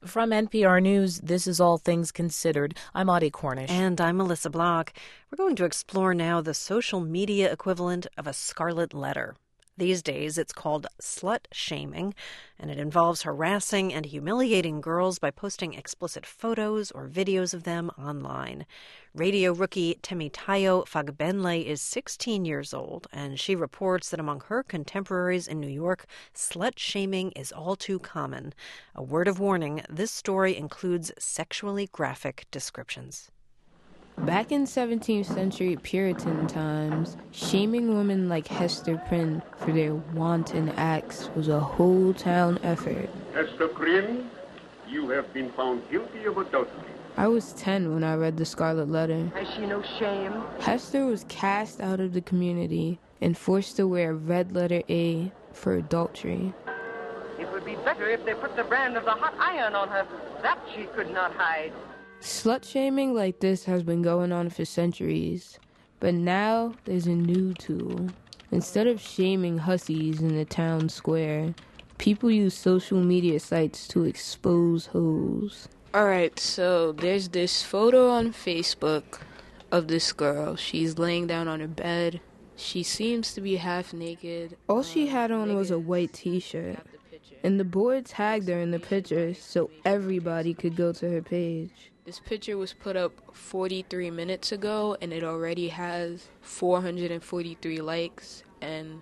From NPR News, this is All Things Considered. I'm Audie Cornish. And I'm Melissa Block. We're going to explore now the social media equivalent of a scarlet letter. These days, it's called slut-shaming, and it involves harassing and humiliating girls by posting explicit photos or videos of them online. Radio rookie Temitayo Fagbenle is 16 years old, and she reports that among her contemporaries in New York, slut-shaming is all too common. A word of warning, this story includes sexually graphic descriptions. Back in 17th century Puritan times, shaming women like Hester Prynne for their wanton acts was a whole town effort. Hester Prynne, you have been found guilty of adultery. I was 10 when I read the Scarlet Letter. Has she no shame? Hester was cast out of the community and forced to wear red letter A for adultery. It would be better if they put the brand of the hot iron on her. That she could not hide. Slut-shaming like this has been going on for centuries, but now there's a new tool. Instead of shaming hussies in the town square, people use social media sites to expose hoes. Alright, so there's this photo on Facebook of this girl. She's laying down on her bed. She seems to be half naked. All she had on was a white t-shirt, and the board tagged her in the picture so everybody could go to her page. This picture was put up 43 minutes ago, and it already has 443 likes and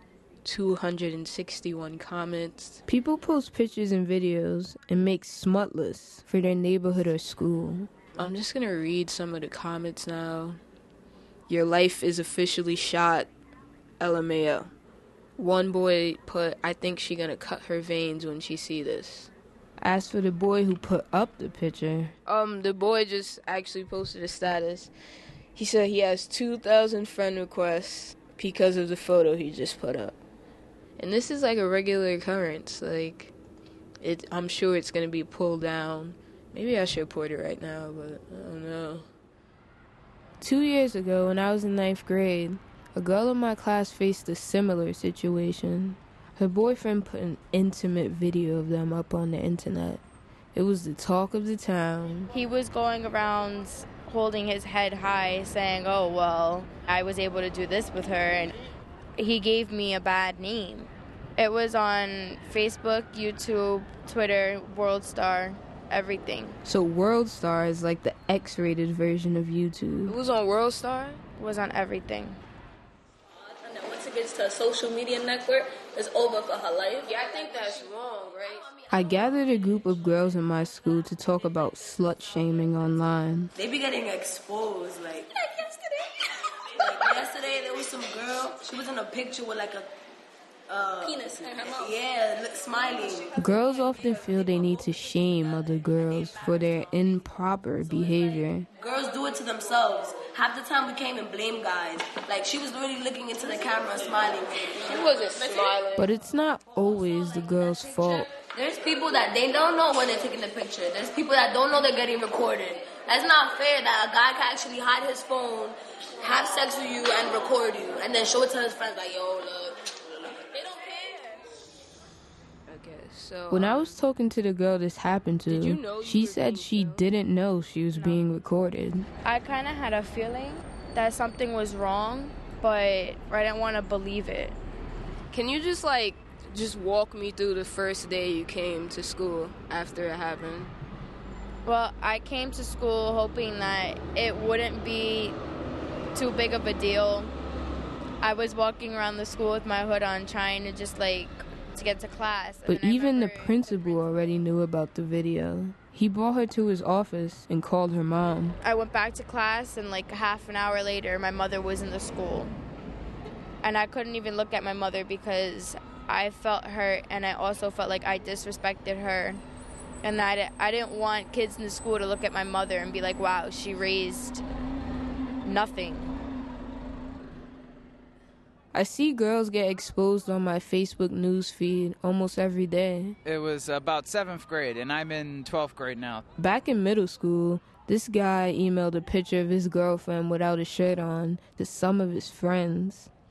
261 comments. People post pictures and videos and make smut lists for their neighborhood or school. I'm just gonna read some of the comments now. Your life is officially shot, LMAO. One boy put, I think she gonna cut her veins when she see this. As for the boy who put up the picture, the boy just actually posted a status. He said he has 2,000 friend requests because of the photo he just put up. And this is like a regular occurrence. I'm sure it's going to be pulled down. Maybe I should report it right now, but I don't know. 2 years ago, when I was in 9th grade, a girl in my class faced a similar situation. Her boyfriend put an intimate video of them up on the internet. It was the talk of the town. He was going around holding his head high saying, oh, well, I was able to do this with her, and he gave me a bad name. It was on Facebook, YouTube, Twitter, WorldStar, everything. So WorldStar is like the X-rated version of YouTube. It was on WorldStar? It was on everything. Once it gets to a social media network, it's over for her life. Yeah, I think that's wrong, right? I gathered a group of girls in my school to talk about slut-shaming online. They be getting exposed, like yesterday there was some girl, she was in a picture with like a penis in her mouth. Yeah, smiling. Girls often feel they need to shame other girls for their improper behavior. Girls do it to themselves. Half the time we can't even blame guys. Like, she was literally looking into the camera smiling. She wasn't smiling. But it's not always the girl's fault. There's people that they don't know when they're taking the picture. There's people that don't know they're getting recorded. That's not fair that a guy can actually hide his phone, have sex with you, and record you, and then show it to his friends like, yo, look. They don't care. Okay, so... When I was talking to the girl this happened to, she said she didn't know she was being recorded. I kind of had a feeling that something was wrong, but I didn't want to believe it. Can you just walk me through the first day you came to school after it happened? Well, I came to school hoping that it wouldn't be too big of a deal. I was walking around the school with my hood on trying to to get to class. But even the principal already knew about the video. He brought her to his office and called her mom. I went back to class, and half an hour later, my mother was in the school. And I couldn't even look at my mother because I felt hurt, and I also felt like I disrespected her. And I didn't want kids in the school to look at my mother and be like, wow, she raised nothing. I see girls get exposed on my Facebook news feed almost every day. It was about 7th grade, and I'm in 12th grade now. Back in middle school, this guy emailed a picture of his girlfriend without a shirt on to some of his friends.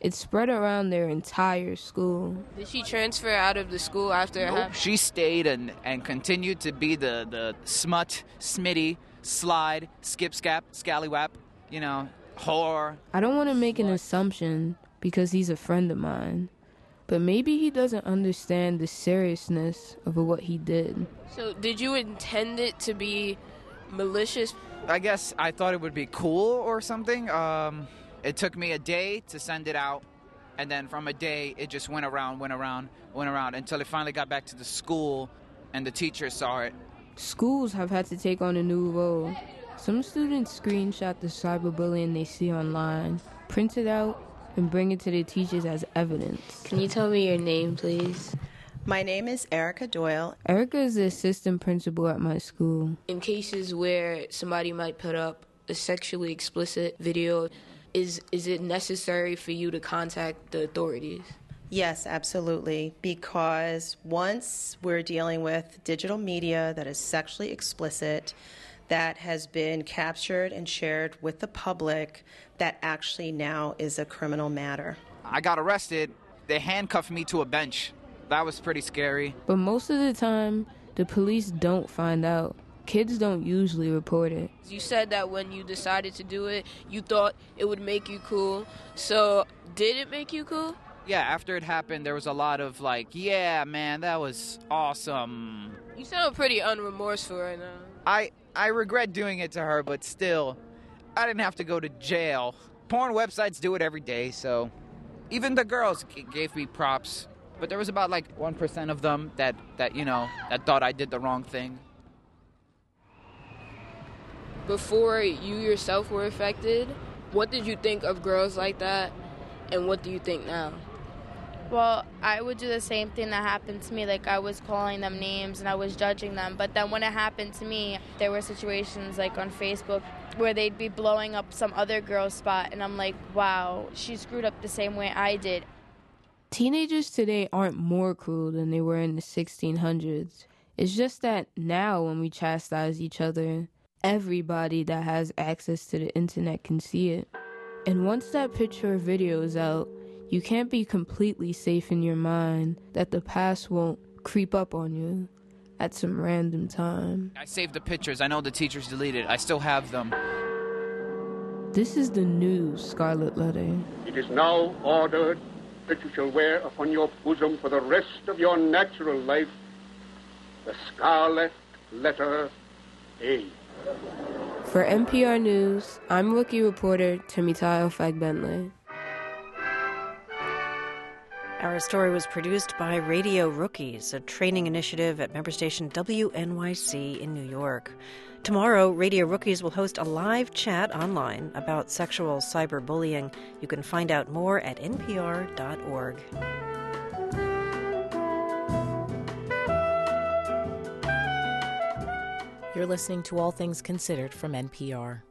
It spread around their entire school. Did she transfer out of the school after it happened? She stayed and continued to be the smut, smitty, slide, skip, scap, scallywap, whore. I don't want to make an assumption because he's a friend of mine, but maybe he doesn't understand the seriousness of what he did. So did you intend it to be malicious? I guess I thought it would be cool or something. It took me a day to send it out, and then from a day, it just went around until it finally got back to the school, and the teachers saw it. Schools have had to take on a new role. Some students screenshot the cyberbullying they see online, print it out, and bring it to their teachers as evidence. Can you tell me your name, please? My name is Erica Doyle. Erica is the assistant principal at my school. In cases where somebody might put up a sexually explicit video, is it necessary for you to contact the authorities? Yes, absolutely, because once we're dealing with digital media that is sexually explicit, that has been captured and shared with the public, that actually now is a criminal matter. I got arrested. They handcuffed me to a bench. That was pretty scary. But most of the time, the police don't find out. Kids don't usually report it. You said that when you decided to do it, you thought it would make you cool. So, did it make you cool? Yeah, after it happened, there was a lot of yeah, man, that was awesome. You sound pretty unremorseful right now. I regret doing it to her, but still, I didn't have to go to jail. Porn websites do it every day, so even the girls gave me props. But there was about 1% of them that thought I did the wrong thing. Before you yourself were affected, what did you think of girls like that, and what do you think now? Well, I would do the same thing that happened to me. I was calling them names and I was judging them. But then when it happened to me, there were situations on Facebook where they'd be blowing up some other girl's spot. And I'm like, wow, she screwed up the same way I did. Teenagers today aren't more cruel than they were in the 1600s. It's just that now when we chastise each other, everybody that has access to the internet can see it. And once that picture or video is out, you can't be completely safe in your mind that the past won't creep up on you at some random time. I saved the pictures. I know the teachers deleted. I still have them. This is the new Scarlet Letter. It is now ordered that you shall wear upon your bosom for the rest of your natural life the scarlet letter A. For NPR News, I'm rookie reporter Temitayo Fagbenle. Our story was produced by Radio Rookies, a training initiative at member station WNYC in New York. Tomorrow, Radio Rookies will host a live chat online about sexual cyberbullying. You can find out more at npr.org. You're listening to All Things Considered from NPR.